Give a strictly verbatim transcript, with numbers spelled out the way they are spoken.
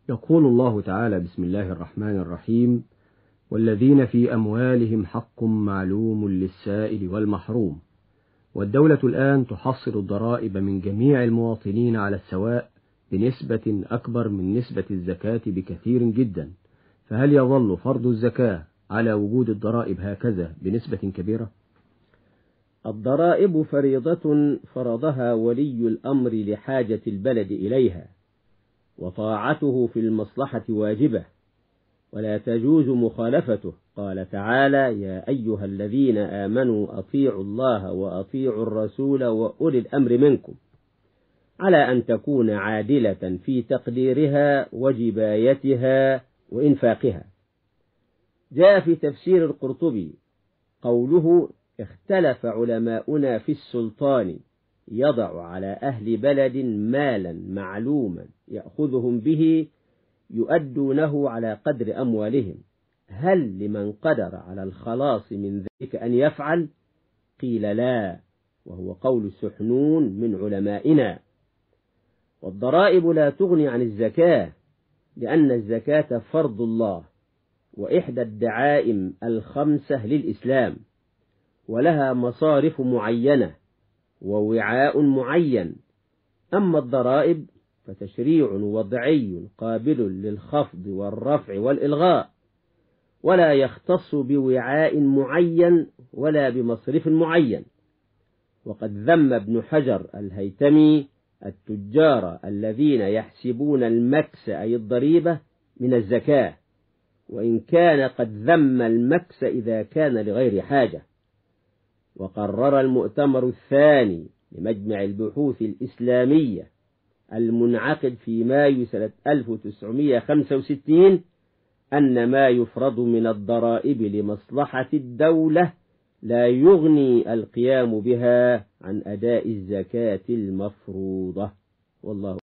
يقول الله تعالى: بسم الله الرحمن الرحيم: والذين في أموالهم حق معلوم للسائل والمحروم. والدولة الآن تحصل الضرائب من جميع المواطنين على السواء بنسبة أكبر من نسبة الزكاة بكثير جدا، فهل يظل فرض الزكاة على وجود الضرائب هكذا بنسبة كبيرة؟ الضرائب فريضة فرضها ولي الأمر لحاجة البلد إليها، وطاعته في المصلحة واجبة ولا تجوز مخالفته. قال تعالى: يا أيها الذين آمنوا أطيعوا الله وأطيعوا الرسول وأولي الأمر منكم، على أن تكون عادلة في تقديرها وجبايتها وإنفاقها. جاء في تفسير القرطبي قوله: اختلف علماؤنا في السلطان يضع على أهل بلد مالا معلوما يأخذهم به يؤدونه على قدر أموالهم، هل لمن قدر على الخلاص من ذلك أن يفعل؟ قيل لا، وهو قول سحنون من علمائنا. والضرائب لا تغني عن الزكاة، لأن الزكاة فرض الله وإحدى الدعائم الخمسة للإسلام، ولها مصارف معينة ووعاء معين. أما الضرائب فتشريع وضعي قابل للخفض والرفع والإلغاء، ولا يختص بوعاء معين ولا بمصرف معين. وقد ذم ابن حجر الهيتمي التجار الذين يحسبون المكس أي الضريبة من الزكاة، وإن كان قد ذم المكس إذا كان لغير حاجة. وقرر المؤتمر الثاني لمجمع البحوث الإسلامية المنعقد في مايو سنة ألف وتسعمائة وخمسة وستين أن ما يفرض من الضرائب لمصلحة الدولة لا يغني القيام بها عن أداء الزكاة المفروضة. والله